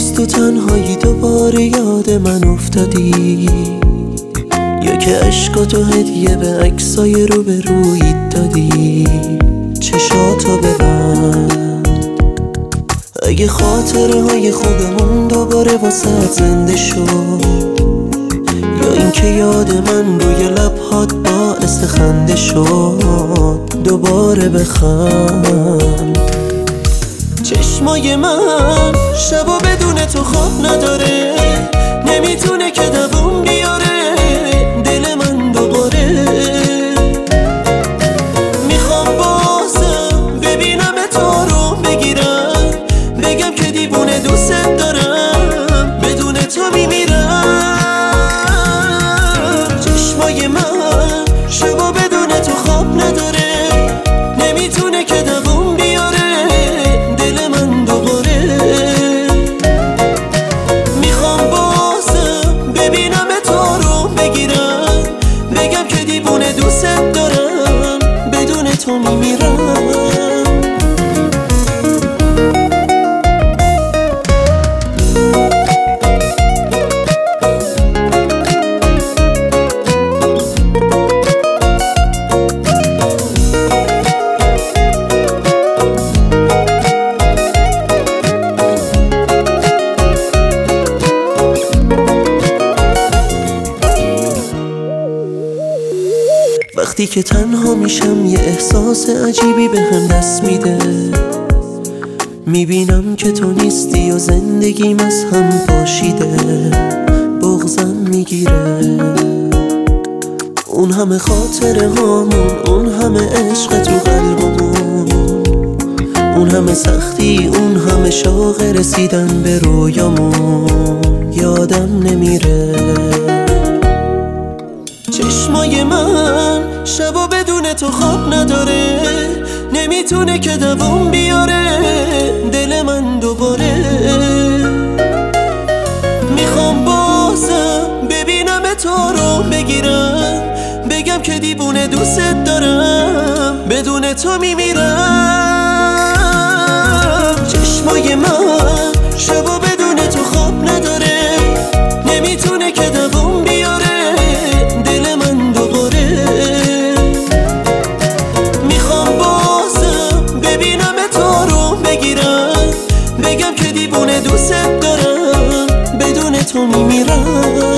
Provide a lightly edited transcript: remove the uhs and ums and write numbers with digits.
از تو تنهایی دوباره یاد من افتادی، یا که عشقاتو هدیه به عکسای روبرویت دادی. چشاتو ببند، اگه خاطره های خوبمون دوباره واسه زنده شد، یا اینکه یاد من روی لبهات باعث خنده شد. دوباره بخند. چشمای من شبا بدون تو خواب نداره، نمیتونه که دووم بیاره دل من دوباره. میخوام بازم ببینم تو رو بگیرم، بگم که دیوونه دوست دارم، بدون تو میمیرم. چشمای من شبا بدون تو خواب نداره، نمیتونه که دووم بیاره دل من دوباره. میخوام بازم ببینم تو رو بگیرم، بگم که دیوونه دوست دارم، بدون تو میمیرم. وقتی که تنها میشم یه احساس عجیبی بهم دست میده، میبینم که تو نیستی و زندگیم از هم پاشیده. بغضم میگیره، اون همه خاطره هامون، اون همه عشق تو قلبمون، اون همه سختی، اون همه شوق رسیدن به رویامون. یادم نمیره. چشمای من شبا بدون تو خواب نداره، نمیتونه که دووم بیاره دل من دوباره. میخوام بازم ببینم تو رو بگیرم، بگم که دیوونه دوست دارم، بدون تو میمیرم. چشمای من شبا بدون تو خواب نداره، نمیتونه که دووم بیاره دل من دوباره. میخوام بازم ببینم تو رو بگیرم، بگم که دیوونه دوست دارم، بدون تو میمیرم.